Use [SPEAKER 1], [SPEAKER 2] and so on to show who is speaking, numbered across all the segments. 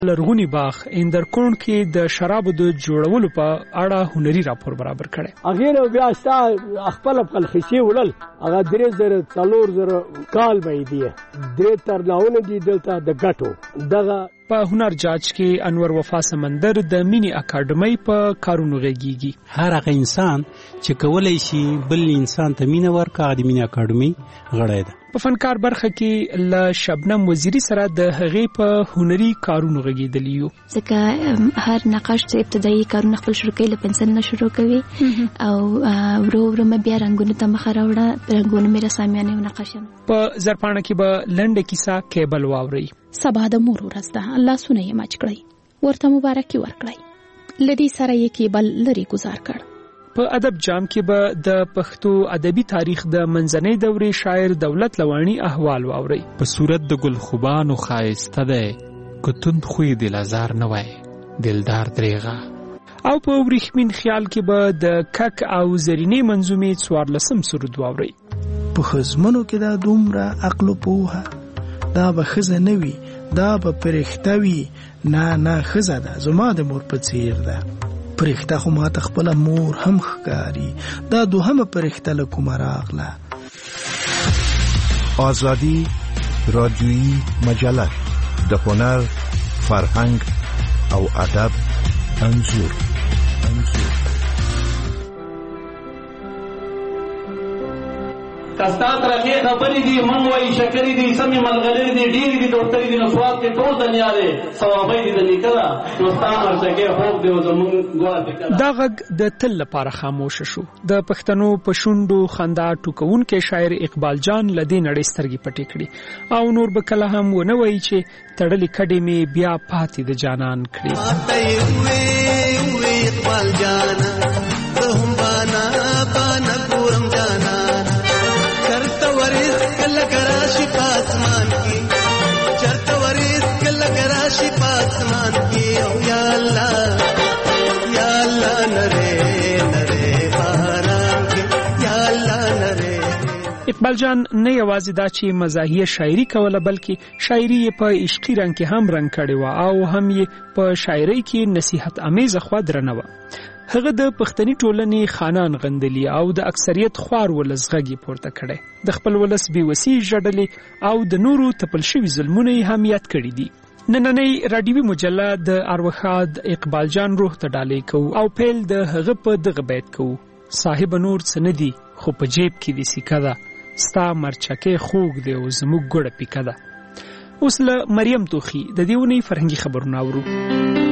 [SPEAKER 1] لرغونی باغ اندرکون کې د شرابو د جوړولو په اړه هنري راپور برابر کړي.
[SPEAKER 2] اغه بیا ستا خپل خلخصي ولل هغه 3000 کال به دی 3 ترلاونه دي دلته د ګټو دغه
[SPEAKER 1] په هنر جاج کې انور وفا سمندر د مینی اکیډمي په کارونو غږیږي.
[SPEAKER 3] هر هغه انسان چې کولای شي بل انسان ته مینه ورکړي د مینی اکیډمي غړی ده.
[SPEAKER 1] په فنکار برخه کې ل شبنم وزیری سره د هغې په هنري کارونو غږیدلی یو.
[SPEAKER 4] ځکه هر نقاش چې ابتدایي کارونه خپل شروع کوي له پنسل نه شروع کوي او ورو ورو مې بیا رنګونو ته مخ راوړه رنګونه مې رسامیانه او نقاشانه.
[SPEAKER 1] په زرپانه کې به لنډه کیسه کیبل واوري.
[SPEAKER 5] سبا د مور ورځ ده، الله سونه یې ماچ کړی ورته مبارکي ورکړی لدی سره یې کیبل لري گزار کړ.
[SPEAKER 1] په ادب جام کې به د پښتو ادبي تاریخ د منځنۍ دورې شاعر دولت لوانی احوال واوري.
[SPEAKER 6] په صورت د ګل خوبانو خایسته ده کتون خوې د لزار نه وای دلدار دریغه.
[SPEAKER 1] او په ورېښمین خیال کې به د کک او زرینې منظومې 14 سرود واوري.
[SPEAKER 7] په خزمنو کې دا دومره عقل او پوهه دا به خزه نوي دا به پرخته وي نه خزه ده زما د مور په څیر ده پرخته خو ما ته خپل مور هم ښکاری دا دوهمه پرخته له کومه راغله.
[SPEAKER 8] آزادی رادیویی مجله د هنر فرهنګ او ادب انځور
[SPEAKER 9] کستا ترخی خبری دی منوی شکری دی سمی ملغلری دی ډیری دی ډوکټری دی نسوات کې ټول دنیا دی ثوابای دی د لیکلا نوستا مرشکه خوب دی زمون ګوال دی.
[SPEAKER 1] دا غږ د تل لپاره خاموش شو. د پښتنو په شونډو خندا ټوکون کې شاعر اقبال جان لدی نړۍ سترګې پټې کړي او نور به کله هم ونه وایي چې تړلې کډې می بیا پاتې د جانان کړي.
[SPEAKER 10] اقبال جان ته هم بانا ګورم جانا چرته ورز کله کراشي پاسمان کې چرته ورز کله کراشي پاسمان کې او یا الله نره باران کې یا الله نره.
[SPEAKER 1] اقبال جان نه یوازې دا چې مزاحیه شاعري کوله بلکې شاعري په عشقي رنګ کې هم رنګ کړي و او هم یې په شاعري کې نصیحت امیزه خوا درنه و. هغه د پښتني ټولنې خانان غندلی او د اکثریت خوار ولس غږی پورته کړي. د خپل ولس بیوسی جړلې او د نورو تپل شوی ظلمونه هم یاد کړي دي. نننۍ رادیوي مجله د اروخاد اقبال جان روح ته ډالې کو او پیل د هغه په دغه بیت کو. صاحب نور سندي خو په جیب کې دي سکه ده ستا مرچکه خوګ دی او زموږ ګړه پیکه ده. اوس له مریم توخی د دیونی فرهنګي خبرونه اورو.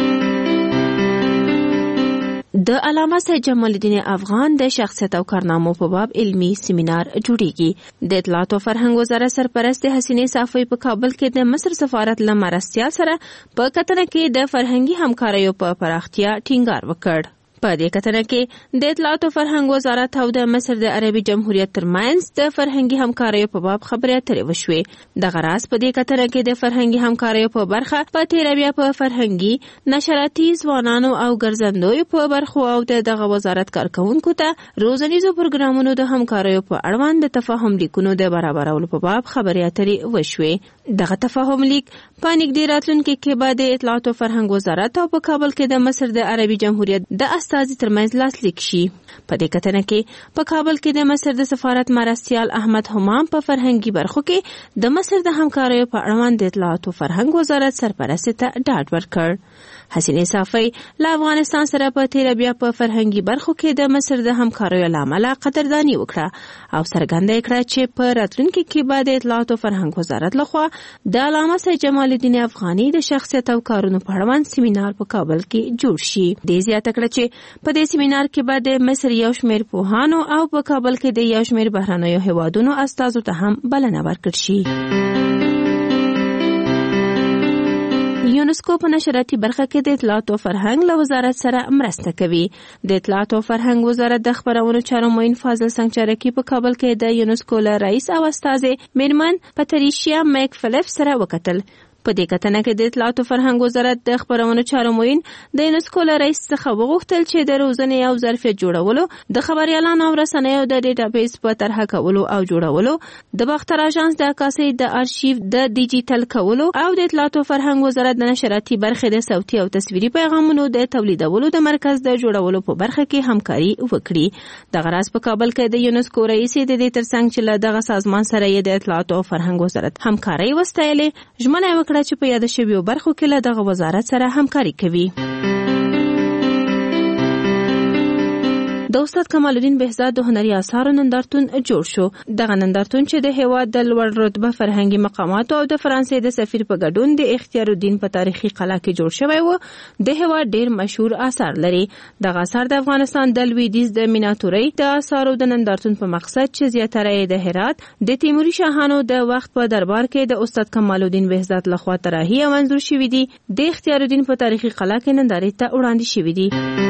[SPEAKER 11] د علامه سید جمال الدین افغان د شخصیت او کارنامو په باب علمی سیمینار جوړیږي. د اطلاعات او فرهنګ وزارت سرپرست حسینې صافی په کابل کې د مصر سفارت له مرستیال سره په کتنه کې د فرهنګي همکاریو په پراختیا ټینګار وکړ. په دې کتنه کې د اطلاعات او فرهنګ وزارت او د مصر د عربي جمهوریت ترمنځ د فرهنګي همکاریو په باب خبرې اترې وشوې. د غراس په دې کتنه کې د فرهنګي همکاریو په برخه په تیرویا په فرهنګي نشراتي ځوانانو او ګرځندوی په برخو او دغه وزارت کارکونکو ته روزنیزو پروګرامونو د همکاریو په اړوند د تفاهم لیکونو د برابرولو په باب خبرې اترې وشوې. دغه تفاهم لیک په نږدې راتلونکي کې به د اطلاعات او فرهنګ وزارت او په کابل کې د مصر د عربي جمهوریت د استازي ترمنځ لاسلیک شي. په دې کتنه کې په کابل کې د مصر د سفارت مرستیال احمد همام په فرهنګي برخو کې د مصر د همکاریو په اړوند د اطلاعات او فرهنګ وزارت سرپرست ته ډاډ ورکړ. حسینې صافی له افغانستان سره په تیربیا په فرهنګي برخو کې د مصر د همکاریو لامل قدردانی وکړه او څرګنده کړه چې په راتلونکي کې به د اطلاعات او فرهنګ وزارت لخوا د علامه سید جمال الدین افغاني د شخصیت او کارونو په اړوند سیمینار په کابل کې جوړ شي. دې زیاته کړه چې په دې سیمینار کې به د مصر یو شمېر پوهانو او په کابل کې د یو شمېر بهرنیو هیوادونو استازو ته هم بلنه ورکړل شي. یونسکو په نشراتي برخه کې د اطلاعات او فرهنګ له وزارت سره مرسته کوي. د اطلاعات او فرهنګ وزارت د خبرونو چارو معین فاضل سنگچرکی په کابل کې د یونسکو له رئیس او استاذ میرمن پاتریشیا میک فلیپ سره وکتل. په دې کتنه کې د اطلاعات او فرهنګ وزارت د خبرونو چارو معین د یونسکو له رئیس څخه وغوښتل چې د روزنې او ظرفیت جوړولو د خبريالانو او رسنیو د ډیټابیس په طرحه کولو او جوړولو د باختر اژانس د عکاسۍ د آرشیو د ډیجیټل کولو او د اطلاعات او فرهنګ وزارت د نشراتي برخې د صوتي او تصویري پیغامونو د تولیدولو د مرکز د جوړولو په برخه کې همکاري وکړي. د غراس په کابل کې د یونسکو رئیس د دې ترڅنګ چې له دغه سازمان سره یې د اطلاعات او فرهنګ وزارت همکاري وستایلې، ژمنه وکړه چې په یاد شویو برخو کې له دغه وزارت سره همکاري کوي. د استاد کمال الدین بهزاد د هنري آثارو نندارتون جوړ شو. دغه نندارتون چې د هیواد د لوړ رتبه فرهنګي مقامات او د فرانسې د سفیر په ګډون د اختیار الدین په تاریخي قلعه کې جوړ شوی و، د هیواد ډیر مشهور آثار لري. دغه آثار د افغانستان د لویدیځ د میناتوري د آثارو د نندارتون په مقصد چې زیاتره یې د هرات د تیموري شاهانو د وخت په دربار کې د استاد کمال الدین بهزاد لخوا طراحي او منظور شوی دي، د اختیار الدین په تاریخي قلعه کې نندارې ته وړاندې شوی دي.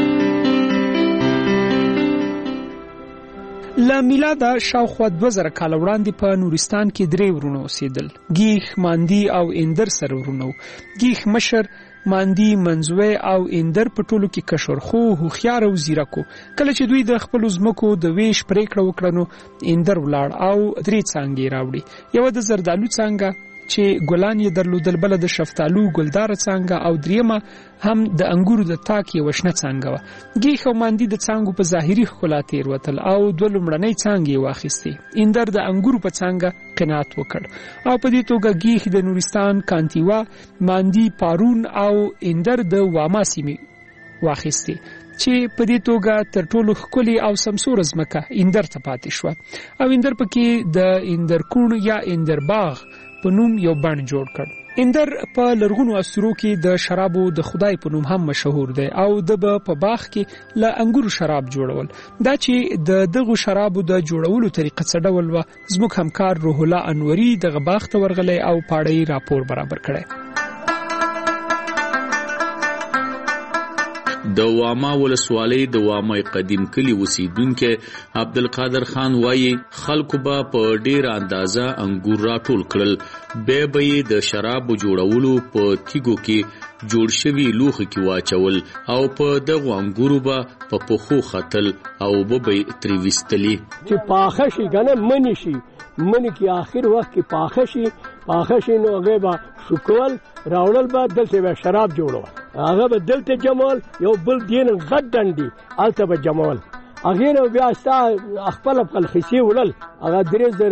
[SPEAKER 1] له میلاده شاوخوا 2000 کال وړاندې په نورستان کې 3 ورونه اوسېدل. ګیخ، ماندی او اندر سره ورونه. ګیخ مشر، ماندی، منځوی او اندر په ټولو کې کشر خو هوښیار او زیرکو. کله چې دوی د خپل ځمکو د ویش پریکړه وکړه نو اندر ولاړ او 3 څانګې راوړي. یو د زردالو څانګه چې ګلان یې درلودل، بل د شفتالو ګلدار څانګه او دریمه هم د انګورو د تاک یو شنه څانګه و. ګیخ او ماندی د څانګو په ظاهري ښکلا تیر وتل او 2 لومړنۍ څانګې واخیستې. اندر د انګورو په څانګه قناعت وکړ او په دې توګه ګیخ د نورستان کانتیوا، ماندی پارون او اندر د واما سیمې واخیستې چې په دې توګه تر ټولو ښکلي او سمسور ځمکه اندر ته پاتې شوه او اندر پکې د اندرکون یا اندر باغ په نوم یو بڼ جوړ کړ. اندر په لرغونو عصرو کې د شرابو د خدای په نوم هم مشهور دی او د په باغ کې له انګورو شراب جوړول. دا چې د دغه شرابو د جوړولو طریقه څه ډول و، زموږ همکار روح الله انوري دغه باغ ته ورغلی او پاړی راپور برابر کړی.
[SPEAKER 12] د واما ولسوالۍ د وامای قدیم کلی اوسیدونکو عبدالقادر خان وایي خلکو به په ډیره اندازه انګور راټول کړل، به یې د شرابو جوړولو په تیګو کې جوړ شوي لوښي کې واچول او په دغو انګورو به په پخو ختل او به ترې ویستلي
[SPEAKER 2] چې پاخه شي کنه منی شي، منی کې آخر وخت کې پاخه شي نو هغه به شکول راوړل به دلته به شراب جوړول، هغه به دلته جمال یو بل دین غټ ډنډي الته به جمال هغه نو بیا ستا خپل خسي وړل هغه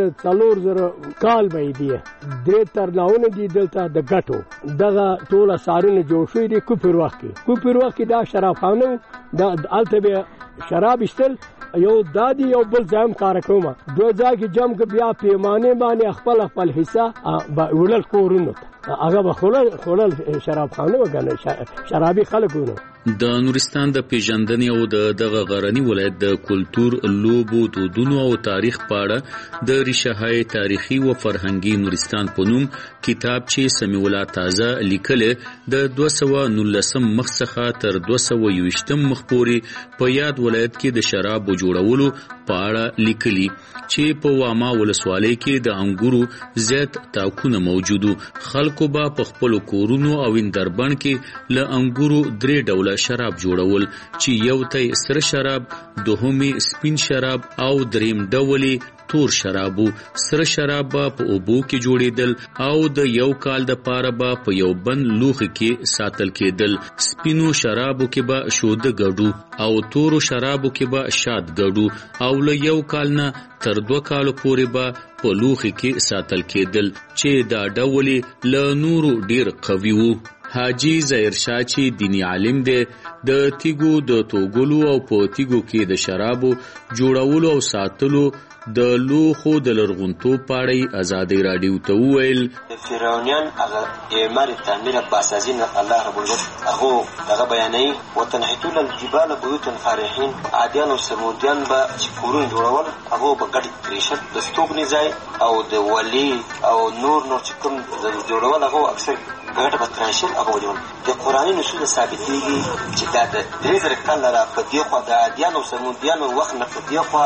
[SPEAKER 2] 3000 کال به دی 3 ترناونه دي دلته د غټو دغه ټول سارونه جوړ شوی دي. کوپر وخت کې دا شراب خانه دا الته به شراب استل یو دادی یو بل ځام کار کوم دوه ځای کې جام کې بیا پیمانه باندې خپل حصہ ولل کورونو هغه به خلل شراب خانه وګڼل شرابي خلکونه.
[SPEAKER 12] د نورستان د پیژندنې او دغه غرنی ولایت د کلچر، لوبو، دودونو او تاریخ په اړه د ریشه‌های تاریخي او فرهنګي نورستان په نوم کتاب چې سمیع الله تازه لیکل د 219 مخ څخه تر 220 مخ پورې په یاد ولایت کې د شراب جوړولو په اړه لیکلي چې په واما ولسوالۍ کې د انګورو زیات تاکونه موجودو. خلکو به په خپل کورونو او اندربن کې له انګورو 3 ډوله شراب جوړول چې یو ته سره شراب، دوهمي سپین شراب او دریم ډولي تور شرابو. سره شراب په اوبو کې جوړیدل او د یو کال د پاره په یو بند لوښي کې ساتل کېدل. سپینو شرابو کې به شوده ګډو او تورو شرابو کې به شاد ګډو او له یو کال نه تر 2 کالو پورې به په لوښي کې ساتل کېدل چې دا ډولي له نورو ډیر قوي وو. حاجی ظاهر شاه چې دینی عالم دی د تیګو د توګلو او په تیګو کې د شرابو جوړولو او ساتلو د لوخو د لرغونتوب په اړه آزادۍ رادیو ته وویل
[SPEAKER 13] فرعونیان هغه اعمال تعمیر باسازین الله رب العزت هغه دغه بیانوي وتنحتون الجبال بيوتا فارحين. عادیان او سمودیان به چې کورونه جوړول هغه به ګډ تریشت د ستوګنې ځای او د ولی او نور چې کوم جوړول هغه اکثر ګډ به تریشت هغه جوړول. د قرآني نصوص ثابتېږي چې دا د 3000 کال را په دی خو د عادیان او سمودیان وخت نه په دی خو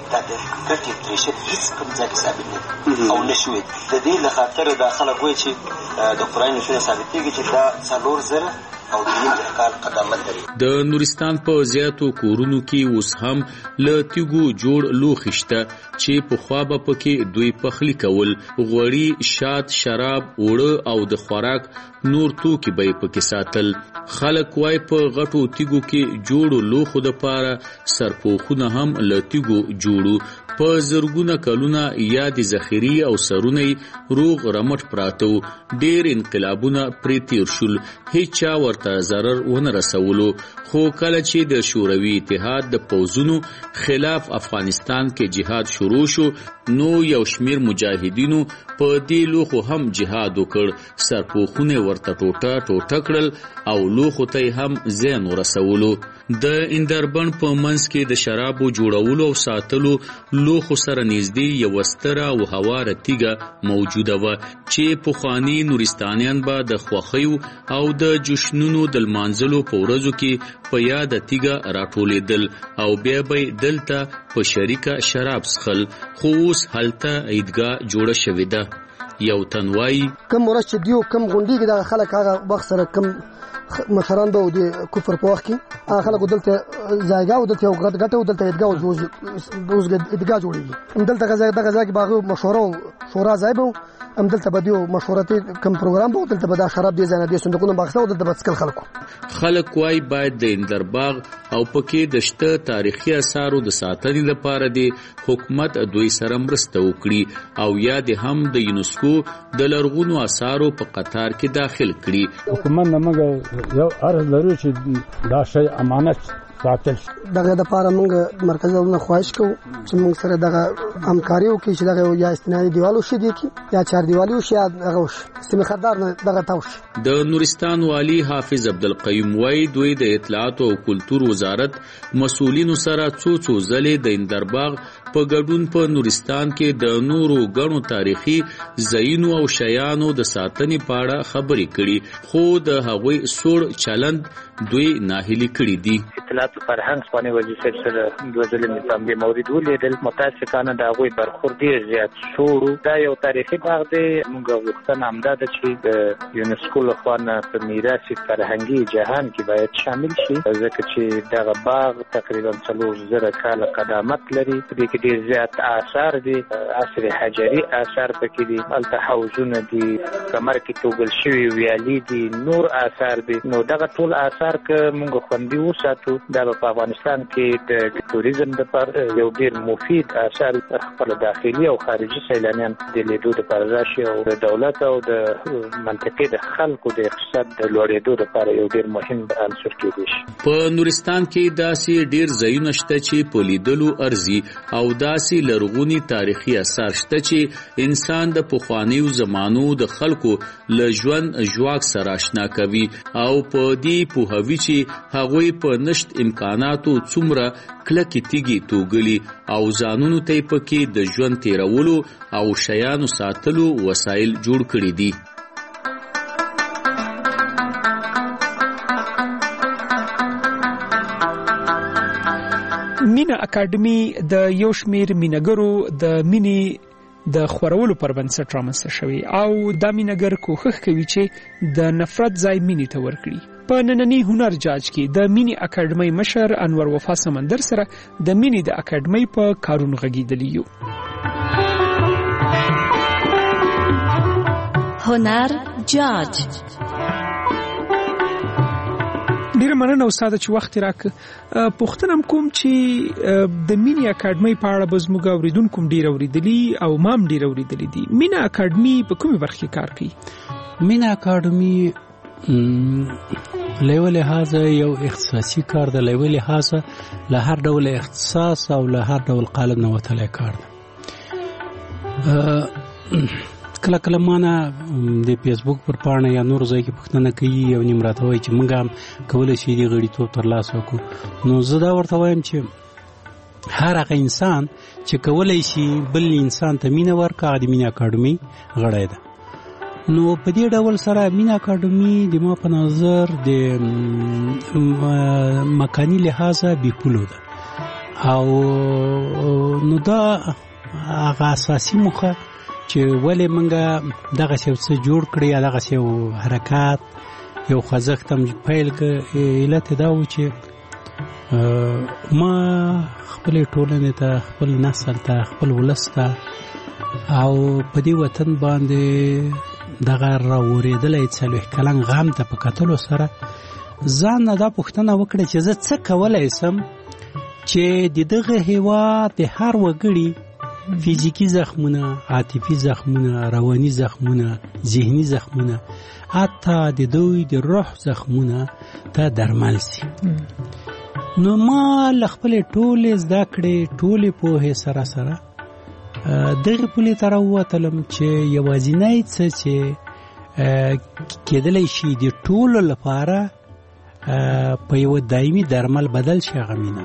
[SPEAKER 13] دا د ګټې پریشر هیڅ کوم ځای کې ثابت نه او نه شوی. د دې له خاطر دا خلک وایي چې د قرآن نصونه ثابتېږي چې دا 4,000 او د کال قدامت لري.
[SPEAKER 12] د نورستان په زیاتو کورونو کې اوس هم له تیږو جوړ لوښي شته چې پخوا به پکې دوی پخلی کول. غوړي، شات، شراب، اوړه او د خوراک نور توکي به پکې ساتل. خلک وای په غټو تیږو کې جوړو لوښو د پاره سرپوخونه هم له تیږو جوړو. په زرګونه کلونه یاد ذخیری او سرونه روغ رمټ پراتو. ډېر انقلابونه پرې تیر شول، هیڅ چا ورته ضرر ونه رسولو. خو کله چې د شوروي اتحاد د پوځونو خلاف افغانستان کې جهاد شروع شو نو یو شمیر مجاهدینو په دې لوخو هم جهاد وکړ. سرپوخونه ورته ټوټه کړل او لوخو ته هم زیان ورسولو. د اندربن په منځ کې د شرابو جوړولو او ساتلو لوخو سره نږدې یو ستره او هواره تیږه موجوده و چې پخوانی نورستانیان به د خوښیو او د جشنونو د لمانځلو په ورځو کې په یاد تیږه راټولېدل او بیا به دلته په شریکه شراب څښل. خو اوس هلته عیدګاه جوړه شوې ده. یو تنوای
[SPEAKER 14] کم ورځ چې دیو کم غونډې کې د خلک هغه وخت سره کم مشران به د کفر په وخت کې خلک دلته ځایګه او دلته غټه او دلته عیدګاه اوس عیدګاه جوړېږي. دلته غزا کې باغ مشوره او شورا ځای به دلته به دیو مشورتي کم پروګرام به دلته به دا شراب دي ځنه دي صندوقونه باغسته او دلته به څکل
[SPEAKER 12] خلک وای باید د اندرباغ او پکې د شته تاریخي آثارو د ساتنې لپاره د حکومت دوی سره مرسته وکړي او یا د هم د یونسکو د لرغونو آثارو په قطار کې داخل کړي.
[SPEAKER 2] حکومت موږ یو عرض لرو چې دا شی امانت ساتل.
[SPEAKER 14] دغه د پاره موږ مرکزي ولونه خواهش کوو چې موږ سره دغه همکاري وکړي چې دغه یا استنادي دیوالو شي دي یا چار دیوالو شي یا دغه سیمه خدار نه دغه تاوش.
[SPEAKER 12] د نورستان والی حافظ عبدالقیوم وای دوی د اطلاعات او کلتور وزارت مسؤلینو سره څو ځلې د اندرباغ په ګډون په نورستان کې د نورو غنو تاریخي ځایونو او شیانو د ساتنې په اړه خبرې کړي خو د هغوی سوړ چلند دوی ناهیلي کړي دي.
[SPEAKER 15] اطلاعات فرهنګ باندې وزیر سره د ځلې متام به مورید ولیدل متاسفانه د هغوی برخورد ډیر زیات شوړو. دا یو تاریخي باغ دی. موږ غوښتنه همدا ده چې د یونسکو لخوا په میراث فرهنګي جهان کې باید شامل شي ځکه چې دغه باغ تقریبا 4,000 کاله قدامت لري. دې کې ډیر زیات آثار دي، عصر حجري آثار پکې دي، هلته حوضونه دي، کمر کې توږل شوي ویالې دي، نور آثار دي. نو دغه ټول آثار که موږ خوندي وساتو دا په افغانستان کې د توریزم لپاره یو ډیر مفید اثر خپل داخلي او خارجي سیلانیان د لیدو لپاره راشي او د دولت او د منطقې د خلکو د اقتصاد د لوړېدو لپاره یو ډیر مهم عنصر کېدی شي.
[SPEAKER 12] په نورستان کې داسې ډیر ځایونه شته چې په لیدلو ارزي او داسې لرغوني تاریخي آثار شته چې انسان د پخوانیو زمانو د خلکو له ژوند ژواک سره آشنا کوي او په دې پوهوي چې هغوی په نشت امکاناتو څومره کلکې تیږې توږلي او ځانونو ته پکې د ژوند تیرولو او شیانو ساتلو وسایل جوړ کړي دي.
[SPEAKER 1] مینا اکیډمي د یو شمیر مینګرو د مینی د خورولو پر بنسټ رامنځته شوی او د مینګر کوښښ کوي چې د نفرت ځای مینی ته ورکړي. په نننی هنر جاج کې د مینی اکیډمي مشر انور وفا سمندر سره د مینی د اکیډمي په کارون غږیدلی یو.
[SPEAKER 11] هنر جاج.
[SPEAKER 1] ډیر مننه استاد چې وخت راک. پوښتنه کوم چې د مینی اکیډمي په اړه زموږ اوریدونکو ډیر اوریدلی او مام ډیر اوریدلی دي. مینی اکیډمي په کومه برخه کې کار کوي؟
[SPEAKER 3] مینی اکیډمي له لحاظ یو اختصاصي کار دی، له لحاظ له هر ډول اختصاص او له هر ډول قالب نه وتلی کار دی. کله کله مانه د فیسبوک پر پاڼه یا نور ځای کې پوښتنه کوي او نیم راته وایي چې موږ هم کولی شي دې غړیتوب ترلاسه وکړو. نو زه دا ورته وایم چې هر هغه انسان چې کولی شي بل انسان ته مینه ورکړي هغه د مینې اکاډمي غړی ده. نو په دې ډول سره مینه اکاډمي د ما په نظر د مکاني لحاظه بې پولو ده او نو دا هغه اساسي موخه چې ولې منګه دغه څه جوړ کړی دغه څه حرکت یو خوځښت هم پیل ک علت دا و چې ما خپل ټولنې ته خپل نسل ته خپل ولس ته او په دې وطن باندې دغه راورېدلې څلوي کلن غم ته په کتلو سره ځان دا پوښتنه وکړه چې زه څه کولای سم چې دغه هیواد د هر وګړي فیزیکی زخمونه، عاطفي زخمونه، رواني زخمونه، ذهني زخمونه، حتی د دوی د روح زخمونه ته درمل شي. نو ما خپل ټولې زده کړې ټولې پوهې سره سره دغه پولې ته راووتلم چې یوازینی څه چې کېدلی شي د ټولو لپاره په یو دایمي درمل بدل شي هغه مینه.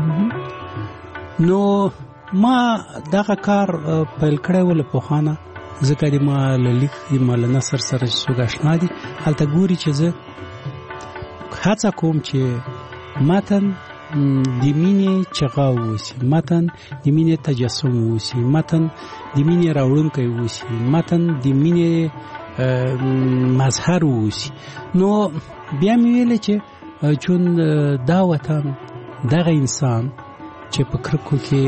[SPEAKER 3] نو ما دغه کار پیل کړی و له پخوانه، ځکه د ما له لیک ما له نثر سره څوک اشنا دي، هلته ګوري چې زه هڅه کوم چې متن د مینې چغه واوسي، متن د مینې تجسم واوسي، متن د مینې راوړونکی واوسي، متن د مینې مظهر واوسي. نو بیا مې ویلې چې چون دا وطن دغه انسان چې په کرکو کې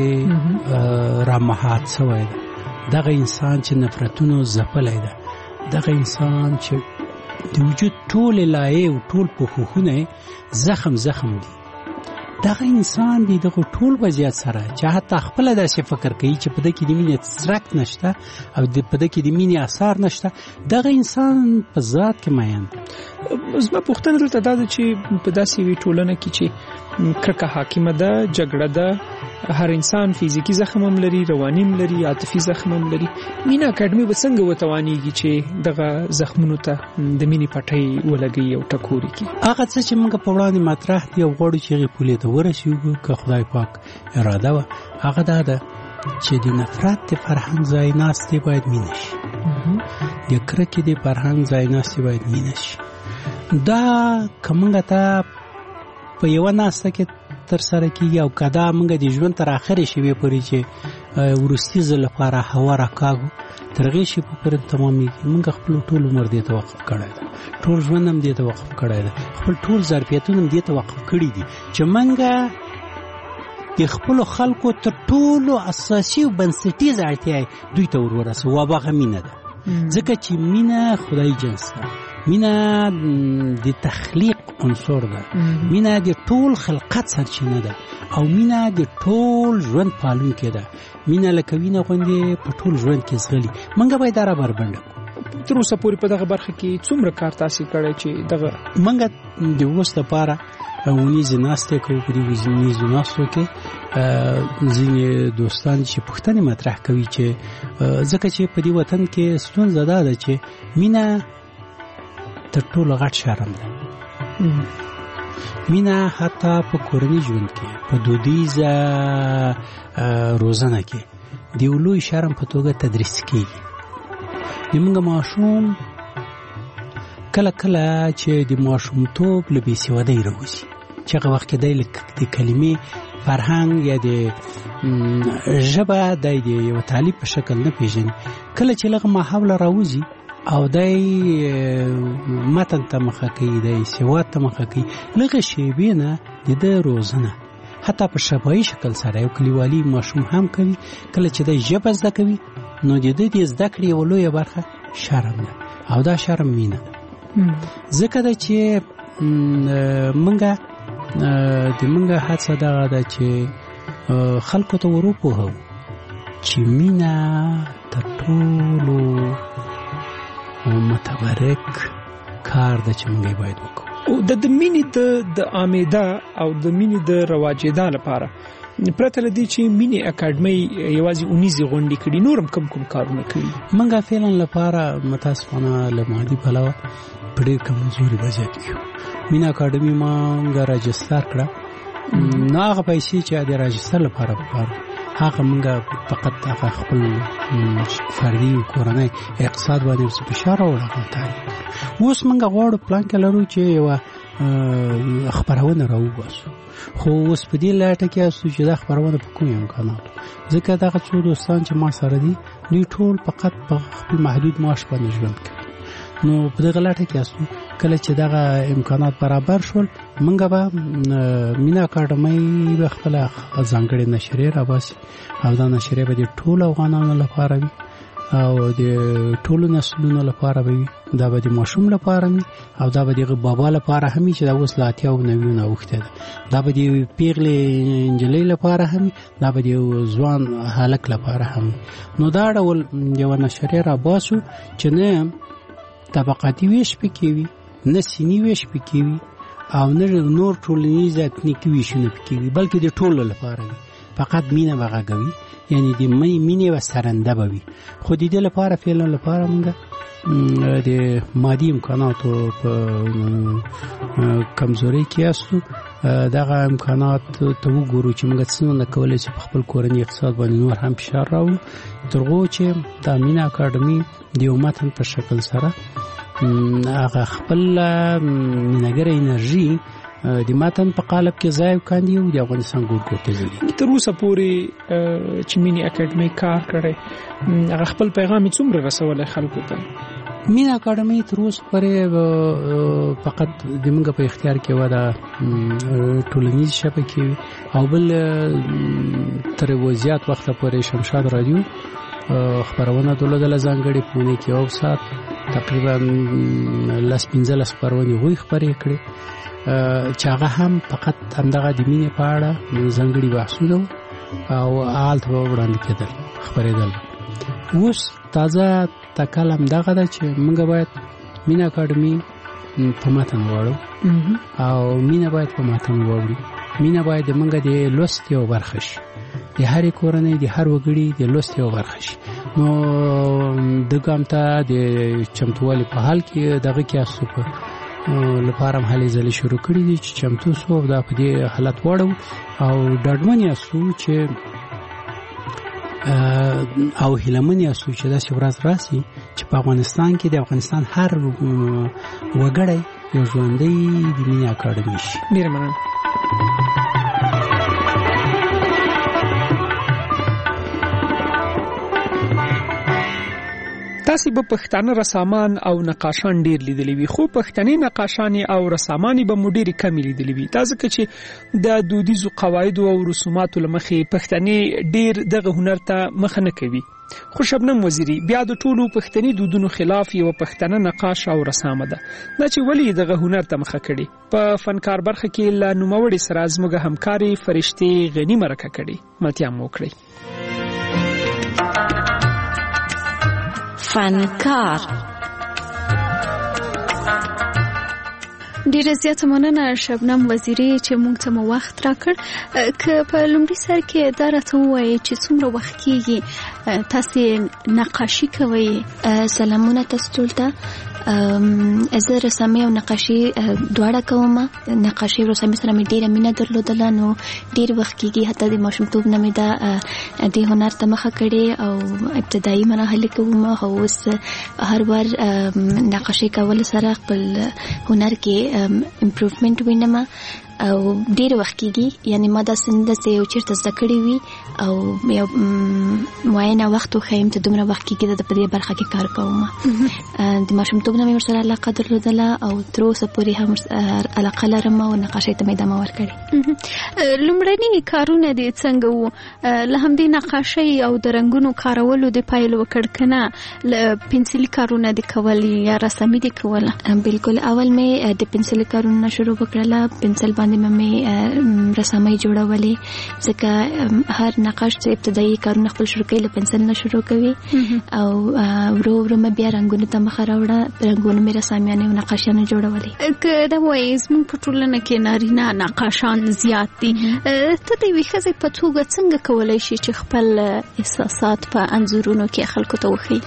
[SPEAKER 3] رامحات شوی ده، دغه انسان چې نفرتونو ځپلی ده، دغه انسان چې د وجود ټول لایې او ټول پوښښونه زخم دي، دغه انسان دی دغه ټول وضعیت سره چې حتی خپل داسې فکر کوي چې په دې کې د مینې څرک نشته او په دې کې د مینې اثر نشته، دغه انسان په ذات کې ماین.
[SPEAKER 1] زما پوښتنه دلته دا ده چې په داسې یوې ټولنه کې چې کرکه حاکمه ده، جګړه ده، هر انسان فیزیکی زخم هم لري، رواني هم لري، عاطفي زخم هم لري، مینا اکیډمي به څنګه وتوانیږي چې دغه زخمونو ته د مینې پټۍ ولګي او ټکوري کی؟
[SPEAKER 3] هغه څه چې موږ په وړاندې مطرح دي او غواړو چې هغې پولې ته ورسېږو، که خدای پاک اراده وه، هغه دا ده چې د نفرت د فرهنګ ځای ناستې باید مینه شي، د کرکې د فرهنګ ځای ناستې باید مینه شي. دا که موږ ته په یوه ناسته کې تر سره کېږي او که دا موږ د ژوند تر آخرې شېبې پورې چې وروستي ځل لپاره هوا راکاږو تر هغې شېبې پورې تمامېږي، موږ خپل ټول عمر دې ته وقف کړی ده، ټول ژوند هم دې ته وقف کړی ده، خپل ټول ظرفیتونه هم دې ته وقف کړي دي چې موږ د خپلو خلکو تر ټولو اساسي او بنسټیزه اړتیا دوی ته ورسوو، او هغه مینه ده. ځکه چې مینه خدای جنس ده، مینه د تخلیق عنصر ده، مینه د ټول خلقت سرچینه ده، او مینه د ټول ژوند پالونکې ده. مینه لکه وینه غوندې په ټول ژوند کې ځغلي. موږ باید دا رابربنډه کړو.
[SPEAKER 1] تر اوسه پورې په دغه برخه کې څومره کار تاسې کړی چې دغه
[SPEAKER 3] موږ د اوس لپاره ونیزې ناستې کوو؟ په دې ونیزو ناستو کې ځینې دوستان چې پوښتنې مطرح کوي چې ځکه چې په دې وطن کې ستونزه دا ده چې مینه تر ټولو غټ شرم ده. مینه حتی په کورني ژوند کې، په دودیزه روزنه کې د یو لوی شرم په توګه تدریس کېږي. زموږ ماشوم کله کله چې د ماشومتوب له بېسوادۍ راوځي، چې هغه وخت کې دی د کلمې فرهنګ یا د ژبه دی د یو تعلیب په شکل نه پېژني، کله چې لږ ماحوله راوځي او دی متن ته مخه کوي، دی سواد ته مخه کوي، لږه شېبې نه د ده روزنه حتی په شفاهي شکل سره یو کلیوالي ماشوم هم کوي. کله چې دی ژبه زده کوي نو د ده د زده کړې یوه لویه برخه شرم ده، او دا شرم مینه ده. ځکه ده چې موږ هڅه دغه ده چې خلکو ته وروپوهوو چې مینه تر ټولو متبرک کار ده چې موږ باید وکړو.
[SPEAKER 1] د مینې د عامېدا او د مینې د رواجېدا لپاره پرته له دې چې مینې اکاډمۍ یوازې اونیزې غونډې کړي، نور هم کوم کارونه کوي؟
[SPEAKER 3] موږ فعلا لپاره متاسفانه له مادي پلوه په ډېر کمزوري وضعیت کې یو. مینه اکاډمي موږ راجستر کړه، نو هغه پیسې چې د راجستر لپاره پکار هغه موږ فقط هغه خپل فردي او کورنۍ اقتصاد باندې څه فشار راوړل. اوس موږ غواړو پلان کې لرو چې یوه خپرونه راوباسو خو اوس په دې لاټه کې اسو چې دا خبرونه په کوم امکاناتو ځکه دا څو دوستان چې ما سره دي دوی ټول فقط په خپل محدود معاش باندې ژوند کوي نو په دغه لاټه کې اسو کله چې دغه امکانات برابر شول منګه به مینا اکاډمي به خپل ځانګړي نشریه را باسي او دا نشریه به د ټول افغانانو لپاره وي او د ټولو نسلونو لپاره وي دا به د ماشوم لپاره وي او دا به د بابا لپاره هم چې دا اوس لا 90 وخت ده دا به د پیغلې انجلۍ لپاره هم دا به د ځوان هلک لپاره هم نو دا ډول یو نشریه را باسو چې نه طبقاتي ویش پکې وي نه سینی ویش پکې وي او نه نور ټولنیز اتنیکي ویشونه پکې وي بلکې د ټولو لپاره وي فقط مینه وغږوي یعنی د مینې و سرنده بوي خو د دې لپاره فعلا لپاره موږ د مادي امکاناتو په کمزوري کې اسو دغه امکانات ته وګورو چې موږ څنګه کولای شو په خپل کورنۍ اقتصاد باندې نور هم فشار راوړو ترغو چې د مینا اکاډمي د متن په شکل سره هغه خپل مینګر انرژي د متن په قالب کې ځای وکاندي او د افغانستان ګوټ ته ځي
[SPEAKER 1] تر اوسه پورې چې مینی اکاډمي کار کړي هغه خپل پیغام څومره رسول خلکو ته
[SPEAKER 3] مینا اکاډمي تر اوسه پورې فقط د موږ په اختیار کې ودا ټولنیز شبکې او بل تر وزیات وخت پورې شمشاد رادیو خبرونه دولت ځانګړي پونه کې او سات تقریبا لاس 15 خبرونه وي خبرې کړې چې هغه هم فقط همدغه د مینې په اړه ځانګړي بحثونه او آلت وړاندې کېدل خبرېدل اوس تازه تکلم دغه ده چې موږ باید مینا اکاډمي په متن واړو او مینا باید په متن واړو مینا باید موږ د لوست یو برخه شي د هر کورنۍ د هر وګړي د لوست یو برخه شي نو دغه هم ته د چمتووالي په حال کې دغه کې اسو په لپاره هلې ځلې شروع کړې دي چې چمتو سو دا په دې حالت وړو او ډاډمن یاسو چې او هیلمن یاسو چې دا ورځ راسي چې په افغانستان کې د افغانستان هر وګړی یو ژوندۍ د مینې اکاډمي شي
[SPEAKER 1] ډیر مننه تاسو به پښتانه رسامان او نقاشان ډیر لیدلی وي خو پښتني نقاشان او رسامان به مو ډیر کم لیدلی وي تاسو چې د دودیزو قواعد او رسوماتو لمخې پښتني ډیر دغه هنر ته مخ نه کوي خو شبنم وزیری بیا د ټولو پښتني دودونو خلاف یو پښتنه نقاش او رسامه ده دا چې ولی دغه هنر ته مخ کړي په فنکار برخه کې لا نوموړي سره زموږ همکاري فرشتي غنی مرکه کړي ملتیا مو کړی
[SPEAKER 11] فنکار
[SPEAKER 5] ډیره زیاته مننه شبنم وزیری چې موږ ته وخت راکړ که په لومړي سر کې دا راته ووایي چې څومره وخت کېږي تاسو نقاشي کوئ
[SPEAKER 4] سلامونه تاسو ټول ته زه رسامي او نقاشي دواړه کوم نقاشي او رسامي سره مې ډیره مینه درلودله نو ډیر وخت کېږي حتی د ماشومتوب نه مې دا د هنر ته مخه کړې او ابتدایي مراحل کې وم او اوس هر بار نقاشي کول سره خپل هنر کې امپروومنت وینم او ډیر وخت کېږي یعنی ما دا څنګه چې یو چیرته زده کړې وي او یو معینه وخت خو ته دومره وخت کېږي د دې برخه کې کار کوم د ماشومتوب نه مې ورسره علاقه درلودله او تر اوسه پورې هم علاقه لرم او نقاشۍ ته مې ادامه ورکړې
[SPEAKER 5] لومړني کارونه دې څنګه وو له همدې نقاشۍ او د رنګونو کارولو د پیل وکړ کنه پنسلي کارونه دې کول یا رسامي دې کوله
[SPEAKER 4] بالکل اول مې د پنسلي کارونه شروع وکړله پنسل باندې مې رسامي جوړولې ځکه هر نقاش چې ابتدایي کارونه خپل شروع کوي له پنسل نه شروع کوي او ورو ورو مې بیا رنګونو ته مخ راوړه رنګونو مې رسامیانې او نقاشانې جوړولې
[SPEAKER 5] که دا وایي زموږ په ټولنه کې نارینه نقاشان زیات دي ته د یوې ښځې په توګه څنګه کولی شي چې خپل احساسات په انځورونو کې خلکو ته وښیي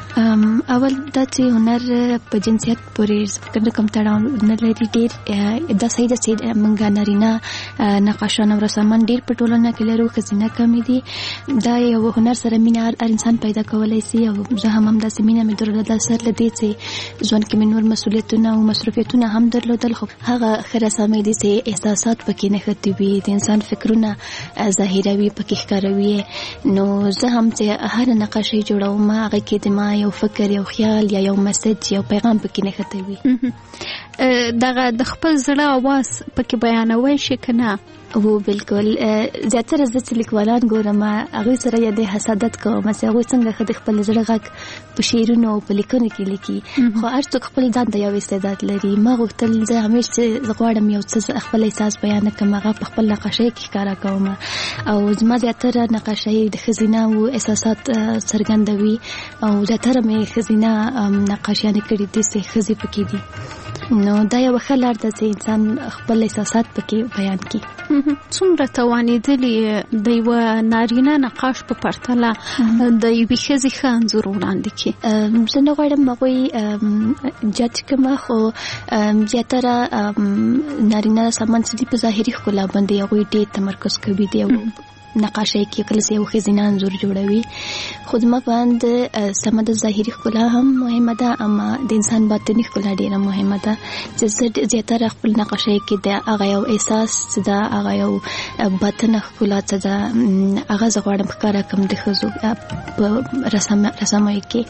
[SPEAKER 4] اول دا چې هنر په جنسیت پورې کنه کم تړاو نه لري. ډیر دا صحیح ده چې موږ نارینه نقاشان او رسامان ډیر په ټولنه کې لرو، ښځینه کمې دي. دا یو هنر سره مینه هر انسان پیدا کولی شي او زه هم همداسې مینه مې درلوده سر له دې چې ژوند کې مې نور مسؤلیتونه او مصروفیتونه هم درلودل، خو هغه ښه رسامۍ دي چې احساسات پکې نښتي وي، د انسان فکرونه ظاهروي پکې ښکاروي. نو زه هم چې هر نقاشۍ جوړوم هغه کې د ما یو فکر، یو خیال یا یو میسج، یو پیغام پکې نښتی وي.
[SPEAKER 5] دغه د خپل زړه اواز پکې بیانوي شي کنه؟
[SPEAKER 4] او بالکل. زیاتره زه چې لیکوالان ګورم هغوی سره یې د حسادت کوم چې هغوی څنګه د خپل زړه غږ په شعرونو او په لیکنو کې لیکي، خو هر څوک خپل ځان ته یو استعداد لري. ما غوښتل زه همیشه زه غواړم یو څه خپل احساس بیان کړم، هغه په خپل نقاشۍ کې ښکاره کوم. او زما زیاتره نقاشۍ د ښځینه او احساسات څرګندوي او زیاتره مې ښځینه نقاشیانې کړي دي چې ښځې پکې دي. نو دا یو ښه لار ده چې انسان خپل احساسات پکې بیان کړي.
[SPEAKER 5] څومره توانېدلې د یوه نارینه نقاش په پرتله د یوې ښځې ښه انځور وړاندې کړي؟
[SPEAKER 4] زه نه غواړم هغوی جج کړم، خو زیاتره نارینه رسامان چې دي په ظاهري ښکلا باندې هغوی ډېر تمرکز کوي دي او نقاشۍ کې کله چې یو ښځینه انځور جوړوي. خو زما په اند سمه د ظاهري ښکلا هم مهمه ده، اما د انسان باطني ښکلا ډېره مهمه ده چې زه زیاتره خپل نقاشۍ کې د هغه یو احساس څه ده، هغه یو باطنه ښکلا څه ده، هغه زه غواړم ښکاره کړم د ښځو په رسامۍ کې.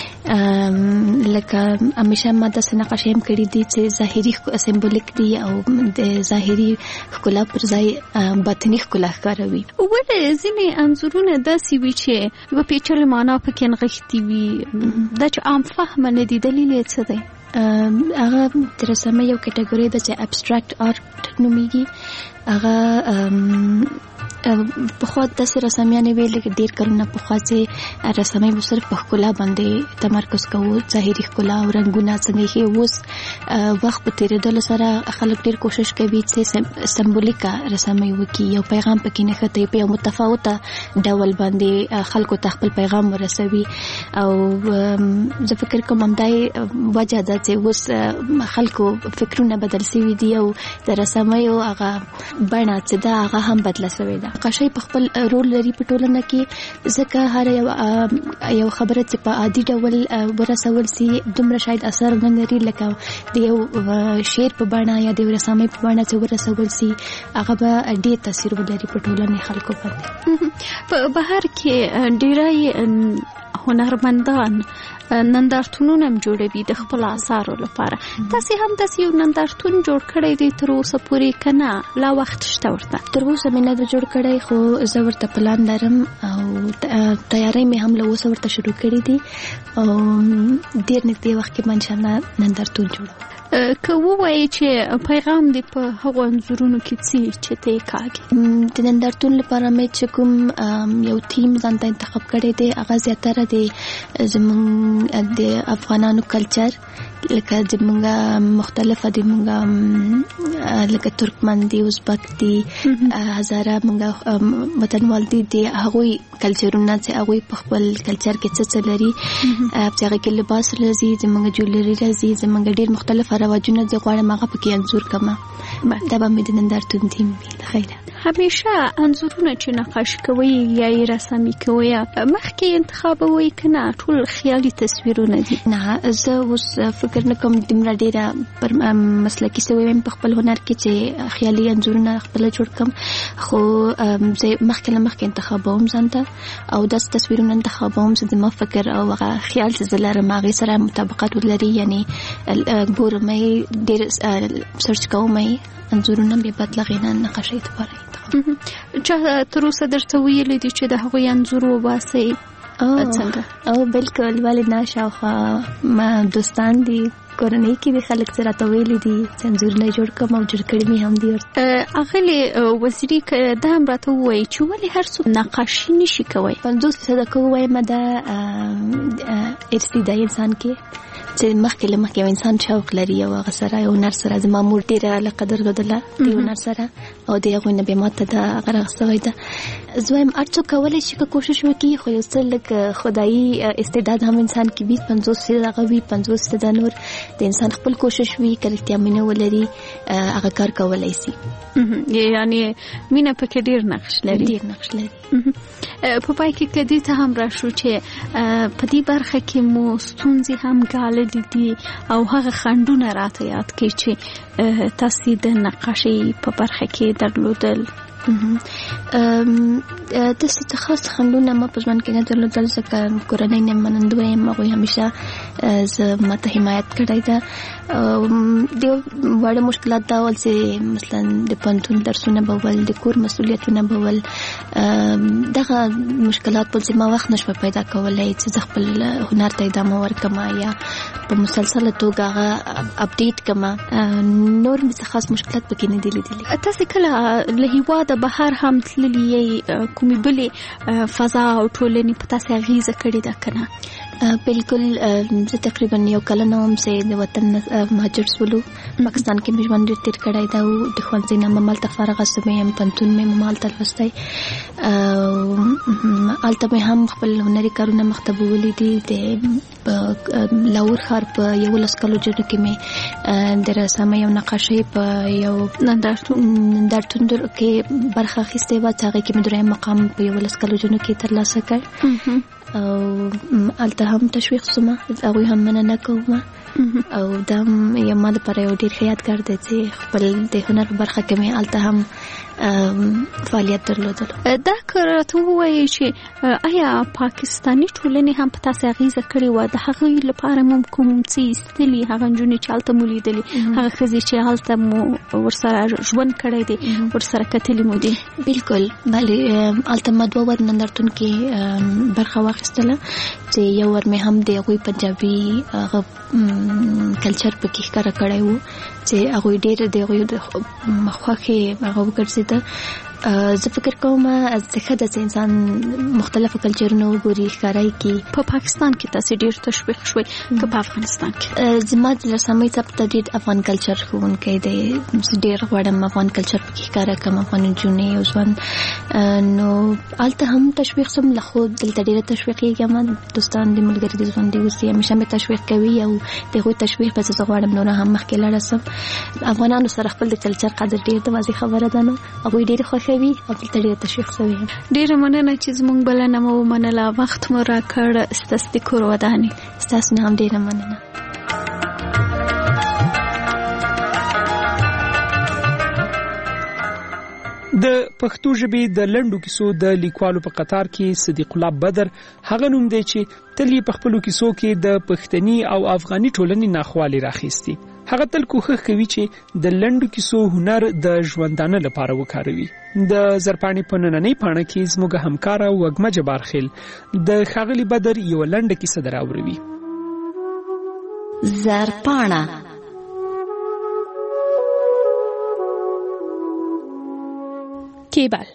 [SPEAKER 4] لکه همیشه ما داسې نقاشۍ هم کړي دي چې ظاهري سمبولیک دي او د ظاهري ښکلا پر ځای باطني ښکلا ښکاروي.
[SPEAKER 5] ولې ځینې انځورونه داسې وي چې یوه پیچلې معنا پکې نغښتې وي، دا چې عام فهمه نه دي، دلیل یې څه دی؟
[SPEAKER 4] هغه د رسامۍ یو کټګورۍ ده چې ابستراکټ آرټ نومیږي. هغه پخوا داسې رسامیانې وې لکه ډېر کلونه پخوا چې رسامۍ به صرف په ښکلا باندې تمرکز کوو، ظاهري ښکلا او رنګونه څنګه ښې. اوس وخت په تېرېدلو سره خلک ډېر کوشش کوي چې سمبولیکه رسامۍ وکړي، یو پیغام پکې نښتی په یو متفاوته ډول باندې خلکو ته خپل پیغام ورسوي. او زه فکر کوم همدا وجه ده چې اوس خلکو فکرونه بدل شوي دي او د رسامۍ هغه بڼه چې ده هغه هم بدله شوې ده. نقاشۍ په خپل رول لري په ټولنه کې، ځکه هر یو خبره چې په عادي ډول ورسول سي دومره شاید اثر نه لري لکه د یو شعر په بڼه یا د رسامۍ په بڼه چې ورسول سي هغه به ډېر تاثیر ولري په ټولنې خلکو باندې.
[SPEAKER 5] په بهر کې ډېری هنرمندان نندارتونونه هم جوړوي د خپل اثارو لپاره. تاسې هم داسې یو نندارتون جوړ کړی دی تر اوسه پورې که نه لا وخت شته ورته؟
[SPEAKER 4] تر اوسه مې نه ده جوړ کړی، خو زه ورته پلان لرم او تیاری مې هم له اوسه ورته شروع کړي دي او ډېر نږدې وخت کې به انشاءالله نندارتون جوړوم.
[SPEAKER 5] که ووایې چې پیغام دی په هغو انځورونو کې څه چې ته یې کاږې؟
[SPEAKER 4] د نندارتون لپاره مې چې کوم یو تیم ځان ته انتخاب کړی دی هغه زیاتره د زموږ د افغانانو کلچر، لکه زموږ مختلفه دي، موږ لکه ترکمن دي، ازبک دي، هزاره موږ وطنوال دي، د هغوی کلچرونه چې هغوی په خپل کلچر کې څه لري، چې هغه کې لباس راځي، زموږ جولري راځي، زموږ ډېر مختلف رواجونه زه غواړم هغه پکې انځور کړم. دا به مې د نندارتون تیم وي. خیره
[SPEAKER 5] همیشه انځورونه چې نقاشي کوئ یا یې رسامي کوئ مخکې انتخابوئ که نه ټول خیالي تصویرونه دي؟
[SPEAKER 4] نه، زه اوس فکر نه کوم دومره ډېره پر مسلکي سوی یم په خپل هنر کې چې خیالي انځورونه خپله جوړ کړم، خو زه مخکې له مخکې انتخابوم ځان ته او داسې تصویرونه انتخابوم چې زما فکر او هغه خیال چې زه لرم هغې سره مطابقت ولري. یعنې ګورم یې ډېر سرچ کوم یې انځورونه بې بدله نه نقاشۍ لپاره
[SPEAKER 5] چا تر اوسه درته ویلي دي چې د هغوی انځور وباسئ؟ څنګه؟ او
[SPEAKER 4] بالکل، ولې نه، شاوخوا ما دوستان دي، کورنۍ کې د خلک سره راته ویلي دي چې انځورونه جوړ کړم او جوړ کړي مې هم دي.
[SPEAKER 5] اغلې وزیري که دا هم راته ووایي چې ولې هر څوک نقاشي نشي کوی؟
[SPEAKER 4] 50% که ووایم دا ارثي دی انسان کې، چې مخکې له مخکې انسان شوق لري او هغه سره یو نر سره زما مور ډېره علاقه درلودله د نر سره او د هغوی نه بیا ماته د هغه راغستوی ده. زه وایم هر څوک کولی شي که کوشش وکړي خو یو څه لږ خدایي استعداد هم انسان کې وي 50 هغه وي 50 د نور د انسان خپل کوشش وي که رښتیا مینه ولري هغه کار کولی شي.
[SPEAKER 5] یعنی مینه پکې ډېر نقش لري. په پای کې که دې ته هم راشو چې په دې برخه کې مو ستونزې هم ګاللې دي او هغه خنډونه راته یاد کړئ چې تاسې د نقاشۍ په برخه کې درلودل. داسې څه خاص خنډونه ما په ژوند کې نه درلودل ځکه کورنۍ نه منندوی یم. هغوی همیشه زه ماته حمایت کړی ده. ډېر واړه مشکلات دا ول چې مثلا د پوهنتون درسونه به ول د کور مسؤلیتونه به ول دغه مشکلات بل چې ما وخت نشوه پیدا کولی چې زه خپل هنر ته ادامه ورکړم یا په مسلسله توګه هغه اپډیټ کړم. نور مې څه خاص مشکلات پکې نه دي لیدلي. تاسې کله له هېواده بهر هم تللي یې کومې بلې فضا او ټولنې په تاسې اغېزه کړې ده که نه؟ بالکل. زه تقریبا یو کلن وم چې د وطن مهاجر شولو. پاکستان کې مې ژوند ډېر تېر کړی ده او د ښوونځي نه مې هلته فارغه شوې یم. پوهنتون مې همالته لوستی. هلته مې هم خپل هنري کارونه مخته بیولي دي. د لاهور ښار په 11 کالو جنو کې مې د رسامۍ او نقاشۍ په یو نندارتون کې برخه اخیستې وه چې هغې کې مې دویم مقام په 11 کالو جنو کې ترلاسه کړ. او هلته هم تشویق شومه. هغوی هم مننه کومه او دا یو ما دپاره یو ډېر ښه یادګار دی چې خپل د هنر په برخه کې مې هلته هم فعالیت درلودلو. دا که راته ووایې چې آیا پاکستاني ټولنې هم په تاسې اغېزه کړې وه؟ د هغوی لپاره مو کوم څه ایستلي هغه نجونې چې هلته مو لیدلي هغه ښځې چې هلته مو ورسره ژوند کړی دی ورسره کتلي مو دي؟
[SPEAKER 4] بالکل بلې. هلته ما 2 ور نندارتون کې برخه واخیستله چې یو ور مې هم د هغوی پنجابي هغه کلچر پکې ښکاره کړی و چې هغوی ډېر د هغوی د خوښې هغه وګرځېده. زه فکر کوم چې ښه ده چې انسان مختلفو کلچرونه وګوري ښکاره یې کړي.
[SPEAKER 5] په پاکستان کې تاسې ډېر تشویق شوئ که په افغانستان کې؟
[SPEAKER 4] زما د رسامۍ څخه ته ډېر افغان کلچر ښوونکی دی. زه ډېر غواړم افغان کلچر پکې ښکاره کړم، افغان نجونې او ژوند. نو هلته هم تشویق شوم. له خو دلته ډېره تشویقېږم. دوستان د ملګري د ژوند دي اوس همیشه مې تشویق کوي او د هغوی تشویق پسې زه غواړم نوره هم مخکې لاړه شم. افغانانو سره خپل د کلچر قدر ډېر د واضح خبره ده. نو هغوی ډېر خوښوي او دلته ډېر تشویق شوي.
[SPEAKER 5] ډېره مننه چې زموږ بلنه مو ومنله، وخت مو راکړ. ستاسو د کور ودانې.
[SPEAKER 4] ستاسو نه هم ډېره مننه.
[SPEAKER 1] د پښتو ژبې د لنډو کیسو د لیکوالو په قطار کې صدیق الله بدر هغه نوم دی چې تل یې په خپلو کیسو کې د پښتني او افغاني ټولنې ناخوالې راخیستي. هغه تل کوښښ کوي چې د لنډو کیسو هنر د ژوندانه لپاره وکاروي. د زرپاڼې په نننۍ پاڼه کې زموږ همکاره وږمه جبارخیل د ښاغلي بدر یوه لنډه کیسه دراوروي.
[SPEAKER 16] زرپاڼه.
[SPEAKER 17] کیبل.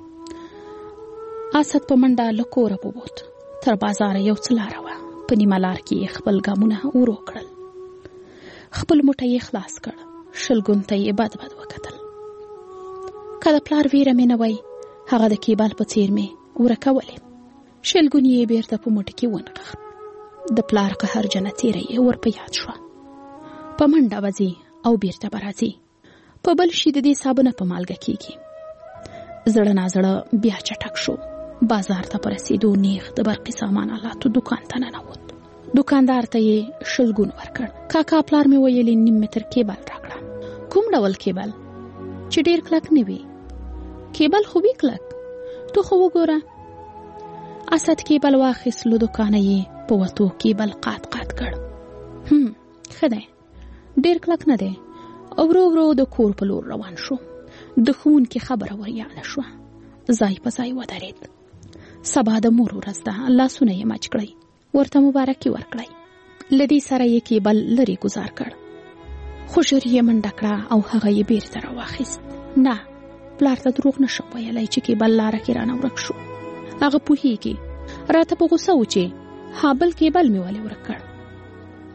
[SPEAKER 17] اسد په منډه له کوره ووت. تر بازار یو څه لاره وه. په نیمه لار کې خپل ګامونه ورو کړل. خپل موټی یې خلاص کړ. شلګون ته یې بد بد وکتل. که د پلار ویره مې نه وای هغه د کیبل په څیر مې ورکولې. شلګون یې بیرته په موټي کې ونغښت. د پلار قهرجنه تیره یې ور په یاد شوه. په منډه وځي او بیرته به راځي. په بل شي د دې صابونه په مالګه کېږي. زړه نازړه بیا چټک شو. بازار ته په رسېدو نیغ د برقي سامان آلاتو دکان ته ننوت. دکاندار ته یې شلګون ورکړ. کاکا پلار مې ویلي 1 متر کیبل راکړه. کوم ډول کیبل؟ چې ډېر کلک نه وي. کیبل خو وي کلک. تو خو وګوره. اسد کیبل واخیست. له دکانه یې په وتو کیبل قات قات کړ. ښه دی، ډېر کلک نه دی. ورو ورو د کور په لور روان شو. د ښوونکي خبره ور یاده شوه. ځای په ځای ودرېد. سبا د مور ورځ ده. لاسونه یې مچ کړئ. ورته مبارکي ورکړئ. له دې سره یې کیبل لرې گزار کړ. خو ژر یې منډه کړه او هغه یې بیرته راواخیست. نه، پلار ته دروغ نشم ویلی چې کیبل لاره کې رانه ورک شو. هغه پوهیږي. راته په غوسه و چې ها بل کیبل مې ولې ورک کړ.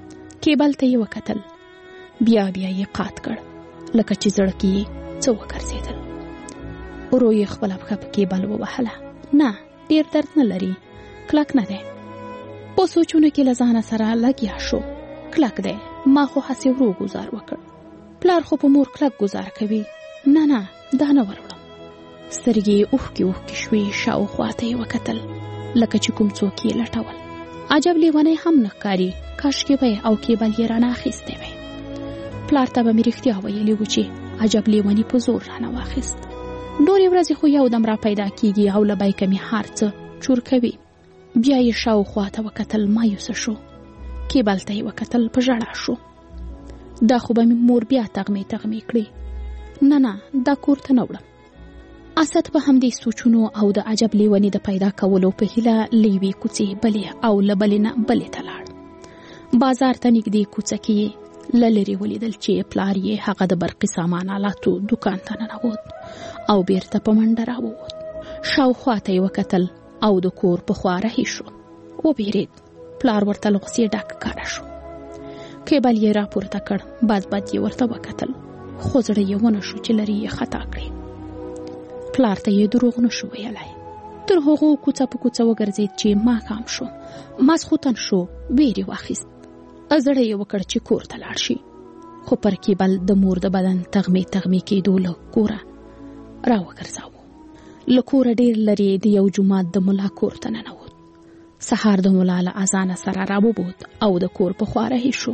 [SPEAKER 17] کیبل ته یې وکتل. بیا یې قات کړ لکه چې زړه کې یې څه وګرځېدل. ورو یې خپله پښه په کیبل ووهله. نه، ډېر درد نه لري، کلک نه دی. په سوچونو کې له ځانه سره لګیا شو. کلک دی، ما خو هسې ورو ګزار وکړ. پلار خو په مور کلک ګزار کوي. نه دا نه وروړم. سترګې یې اوښکې شوې. شاوخوا ته یې وکتل لکه چې کوم څوک یې لټول. عجب لیونی هم نه ښکاري. کاشکې به او کیبل یې رانه اخیستی وی. پلار ته به مې رښتیا ویلي و چې عجب لیونی په زور رانه واخیست. نورې ورځې خو یو دم را پیدا کیږي او له بیکه مې هر څه چور کوي. بیا یې شاوخوا ته وکتل، مایوسه شو. کیبل ته یې وکتل، په ژړا شو. دا خو به مې مور بیا تغمې کړي. نه دا کور ته نه وړم. اسد په همدې سوچونو او د عجب لیونی د پیدا کولو په هیله له یوې کوڅې بلې او له بلې نه بلې ته لاړ. بازار ته نږدې کوڅه کې له لرې ولیدل چې پلار یې هغه د برقي سامان آلاتو دکان ته ننوت او بیرته په منډه راووت. شاوخوا ته یې وکتل او د کور په خوا رهي شو. وبېرېد. پلار ورته له غوسې ډک ښکاره شو. کیبل یې راپورته کړ. بد یې ورته وکتل، خو زړه یې ونه شو چې لرې یې خطا کړي. پلار ته یې دروغ نشو ویلی. تر هغو کوڅه په کوڅه وګرځېد چې ماښام شو. ماسخوتن شو. ویرې واخیست. زړه یې وکړ چې کور ته لاړ شي، خو پر کیبل د مور د بدن تغمې کېدو له کوره راوګرځاوه. له کوره ډېر لرې د یو جومات د ملا کور ته ننوت. سهار د ملا له اذانه سره راوبوت او د کور په خوا رهي شو.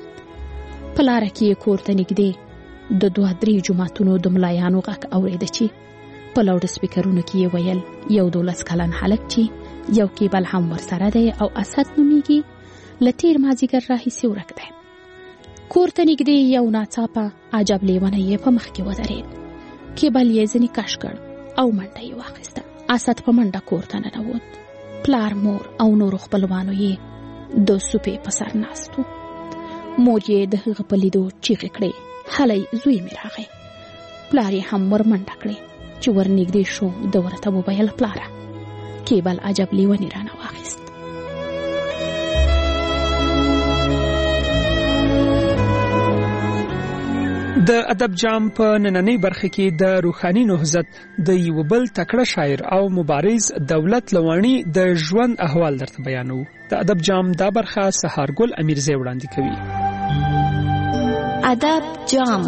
[SPEAKER 17] په لاره کې یې کور ته نږدې د 2-3 جوماتونو د ملایانو غږ اورېده چې په لاوډ سپیکرونو کې یې ویل 11 کلن هلک چې یو کیبل هم ورسره دی او اسد نومیږي، له تېر مازدیګر راهیسې ورک دی. کور ته نږدې یو ناڅاپه عجب لیونی یې په مخ کې ودرېد. کیبل یې ځینې کش کړ او منډه یې واخیسته. اسد په منډه کور ته ننوت. پلار، مور او نورو خپلوانو یې د سوپې په سر ناست و. مور یې د هغه په لیدو چیغې کړې، هلی زوی مې راغی. پلار یې هم ور منډه کړې. چې ور نږدې شو د ورته وویل، پلاره، کیبل عجب لیونی رانه واخیست.
[SPEAKER 1] د ادب جام په نننۍ برخه کې د روحاني نهضت د یو بل تکړه شاعر او مبارز دولت لوانی د ژوند احوال درته بیانو. د ادب جام دا برخه سهارګل امیرزی وړاندې کوي.
[SPEAKER 4] ادب جام.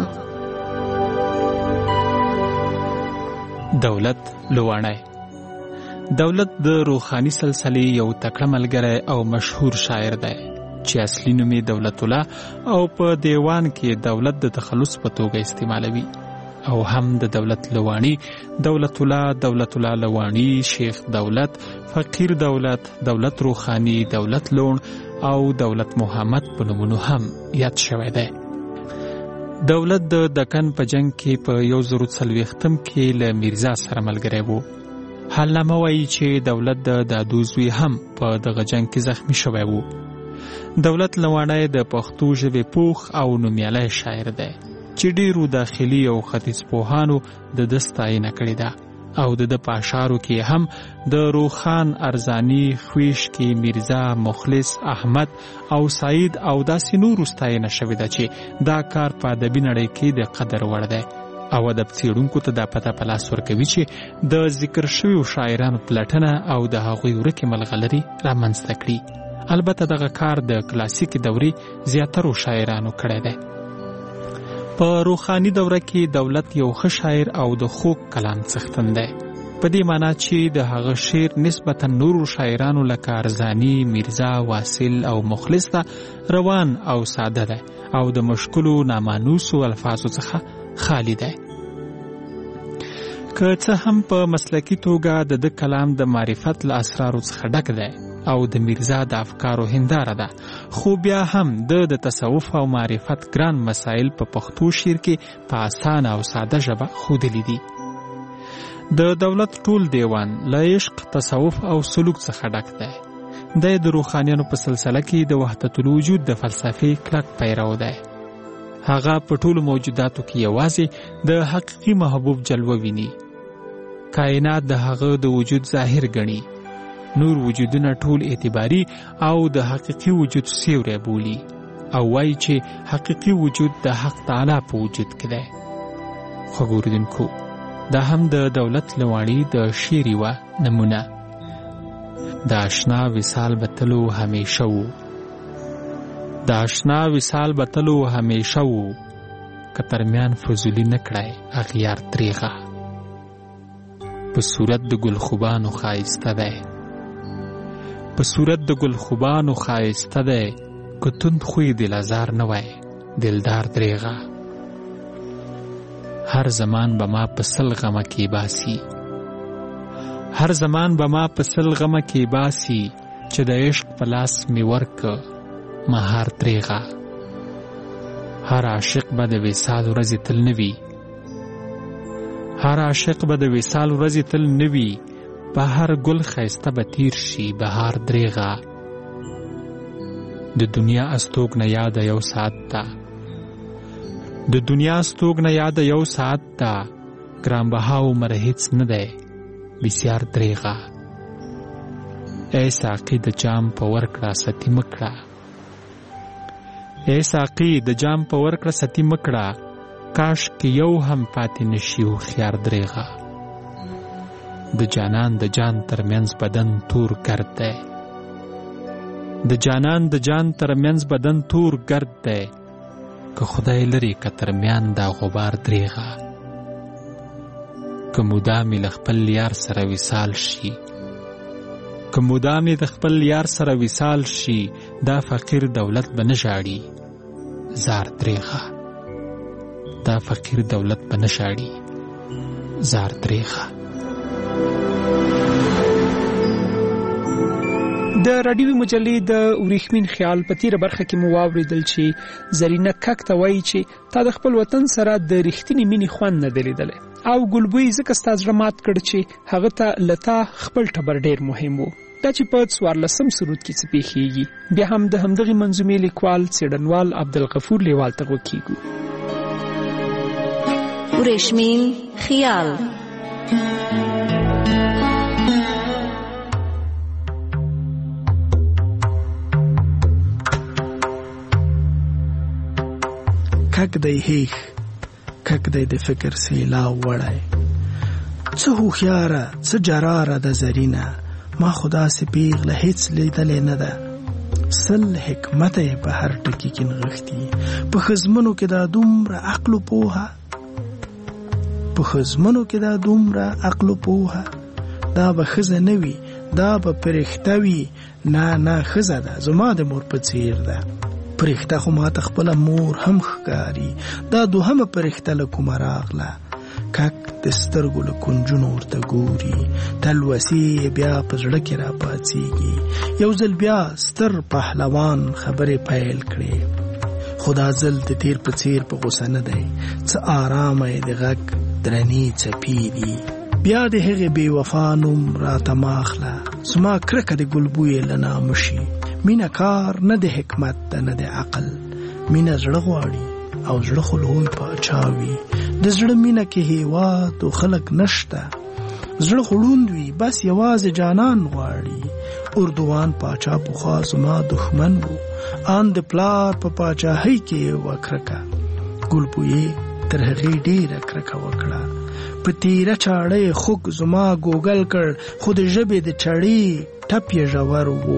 [SPEAKER 6] دولت لوانی. دولت د روحاني سلسلې یو تکړه ملګری او مشهور شاعر دی چې اصلي نوم یې دولت الله او په دیوان کې دولت د تخلص په توګه استعمالوي، او هم د دولت لوانی، دولت الله لوانی، شیخ دولت، فقیر دولت، دولت روحانی، دولت لون او دولت محمد په نومونو هم یاد شوی دی. دولت د دکن په جنگ کې په 1940 کې له میرزا سره ملګری وو. حالنامه وایي چې دولت د دادو زوی هم په دغه جنگ کې زخمی شوی وو. دولت لوانی د پښتو ژبې پوخ او نومیالی شاعر دی چې ډیرو داخلي او ختیځ پوهانو د ده ستاینه کړې ده، او د په اشعارو کې هم د روخان، ارزانی، خویشکی، میرزا، مخلص، احمد او سعید او داسې نورو ستاینه شوې ده چې دا کار په ادبي نړۍ کې د قدر وړ دی، او ادب څېړونکو ته دا پته په لاس ورکوي چې د ذکر شویو شاعرانو پلټنه او د هغوی ورکې ملغلرې رامنځته کړي. البته دغه کار د کلاسیکي دورې زیاترو شاعرانو کړی دی. په روحاني دوره کې دولت یو ښه شاعر او د خوږ کلام څښتن دی، په دې معنی چې د هغه شعر نسبتا نورو شاعرانو لکه ارزانی، میرزا، واصل او مخلص ته روان او ساده دی او د مشکلو نامانوسو الفاظو څخه خالی دی. که څه هم په مسلکي توګه د کلام د معرفت له اسرارو څخه ډک دی او د میرزا د افکارو هنداره ده، خو بیا هم د تصوف او معرفت ګران مسائل په پښتو شعر کې په اسانه او ساده ژبه ښودلي دي. د دولت ټول دیوان له عشق، تصوف او سلوک څخه ډک دی. د روحانیانو په سلسله کې د وحدت الوجود د فلسفې کلک پیرو دی. هغه په ټولو موجوداتو کې یوازې د حقیقي محبوب جلوه ویني. کائنات د هغه د وجود ظاهر ګڼي. نور وجودونه ټول اعتباري او د حقیقي وجود سیوری بولي. او وایي چې حقیقي وجود د حق تعالی په وجود کې دی. خو ګوردونکو دا هم د دولت لوړی د شعر یوه نمونه. د آشنا وصال به تلو همیشه وو، د آشنا وصال به تلو همیشه وو، که ترمیان فضولی نکړای اغیار تریغه. په صورت د ګل خوبانو ښایسته دی، په صورت د ګل خوبانو ښایسته دی، که تند خوی دل ازار نه وای دلدار دریغه. هر زمان به ما په سل غمه کې باسي، هر زمان به ما په سل غمه کې باسي، چې د عشق په لاس مې ورکه مهار دریغه. هر عاشق به د وصال ورځې تل نه وي، هر عاشق به د وصال ورځې تل نه وي، په هر ګل ښایسته به تیر شي بهار دریغه. د دنیا استوګنه یاده یو ساعت ته، د دنیا استوګنه یاده یو ساعت ته، ګرانبها عمر هیڅ نه دی بسیار دریغه. ای ساقي د جام په ورکړه ستي مکړه، ای ساقي د جام په ورکړه ستي مکړه، کاش کې یو هم پاتې نشي هوښیار دریغه. د جانان د جان ترمنځ بدن تور ګرد دی، د جانان د جان ترمنځ بدن تور ګرد دی، که خدای لري که ترمیان دا غبار دریغه. که مدامې له خپل یار سره وصال شي، که مدامې د خپل یار سره وصال شي، دا فقیر دولت به نه ژاړي زار دریغه. دا فقیر دولت به نه ژاړي زار دریغه.
[SPEAKER 1] د راډیوي مجلې د وریښمین خیال په تیره برخه کې مو واوریدل چې زرینه کک ته وایي چې تا د خپل وطن سره د رښتینې مینې خوند نه دی لیدلی، او ګلبوی ځکه ستا زړه مات کړ چې هغه ته له تا خپل ټبر ډېر مهم و. دا چې په 14 سرود کې څه پیښیږي، بیا هم د همدغې منظومې لیکوال څېړنوال عبدالغفور لیوال ته غوږ کیږو.
[SPEAKER 16] وریښمین خیال.
[SPEAKER 7] کک دی هیخ، کک دی د فکر سیلاو وړی، څه هوښیاره څه جراره د زرینه، ما خدا سي پیغله هیڅ لیدلې نه ده. سل حکمت په هر ټکی کې نغښتي، په خزمنو کې دا دومره عقل او پوهه، په خزمنو کې دا دومره عقل او پوهه، دا به ښځه نه وي دا به فرښته وي، نه نه ښځه ده زما د مور په څیر ده. فرښته خو ماته خپله مور هم ښکاري، دا دوهمه فرښته له کومه راغله. کک د سترګو له کنجونو ورته ګوري، تلوسې بیا په زړه کې را پاڅېږي. یو ځل بیا ستر پهلوان خبرې پیل کړې، خو دا ځل د تیر په څیر په غوسه نه دی، څه آرامه یې د غږ درنې څپې دي. بیا د هغې بې وفا نوم راته مه اخله، زما کرکه د ګلبویې له نامه شي. مینه کار نه د حکمت ده نه د عقل، مینه زړه غواړي او زړه خو لوی پاچا وي. د زړه مینه کې هیواد او خلک نشته، زړه خو ړوند وي بس یوازې جانان غواړي. اردوان پاچا پخوا زما دښمن و، ان د پلار په پاچاهۍ کې وه کرکه. ګلبویې تر هغې ډېره کرکه وکړه، په تیره چاړه خوږ زما ګوګل کړ، خو د ژبې د چړې ټپ یې ژور و.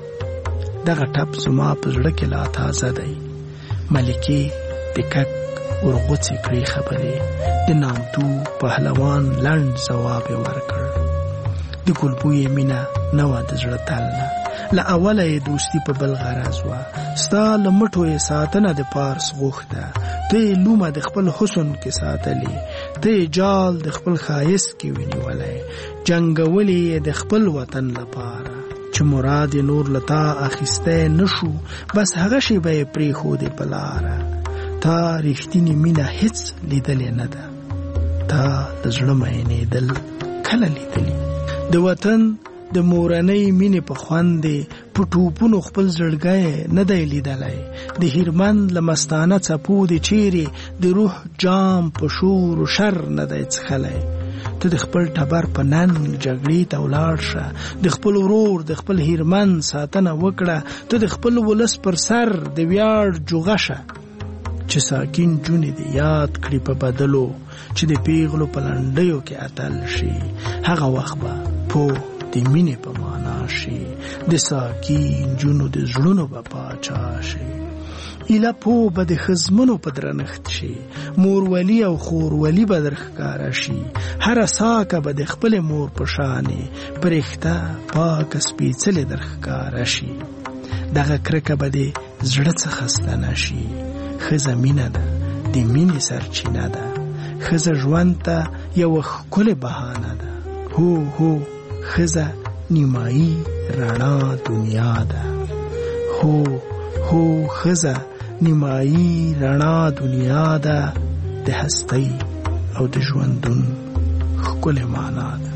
[SPEAKER 7] دغه ټپ زما په زړه کې لا تازه دی. ملکې د کک ورغوڅې کړې خبرې، د نامتو پهلوان لنډ ځواب یې ورکړ. د ګلبویې مینه نه وه د زړه تل نه، له اوله یې دوستي په بل غرض وه. ستا له مټو یې ساتنه د پارس غوښته، ته یې لومه د خپل حسن کې ساتلې، ته یې جال د خپل ښایست کې ونیولی، جنګولې یې د خپل وطن لپاره. چې مراد یې نور له تا اخیستی نه شو، بس هغه شیبه یې پرېښودې په لاره. تا رښتینې مینه هیڅ لیدلې نه ده، تا د زړه مینېدل کله لیدلي؟ د وطن د مورنۍ مینې په خوند په ټوپونو خپل زړګی نه دی لیدلی، د هیرمند له مستانه څپو د چیرې د روح جام په شور و شر نه دی څښلی. ته د خپل ټبر په نن جګړې ته ولاړ شه، د خپل ورور د خپل هیرمن ساتنه وکړه، ته د خپل ولس پر سر د ویاړ جوغه شه، چې ساکین جونې دې یاد کړي په بدلو، چې د پیغلو په لنډیو کې اتل شي، هغه وخت به پوه د مینې په معنا شي، د ساکین جونو د زړونو به پاچا شي. ایله پو به د ښځمنو په درنښت شي، مورولي او خورولي به در ښکاره شي، هره ساکه به د خپلې مور په شانې پرېښته پاکه سپېڅلې در ښکاره شي. دغه کرکه به د زړه څخه ستنه شي. ښځه مینه ده، د مینې سرچینه ده، ښځه ژوند ته یوه ښکلې بهانه ده. هو هو ښځه نیمایي رڼا دنیا ده. هو هو ښځه نیمایي رڼا دنیا ده، د هستۍ او د ژوندون ښکلې معنا ده.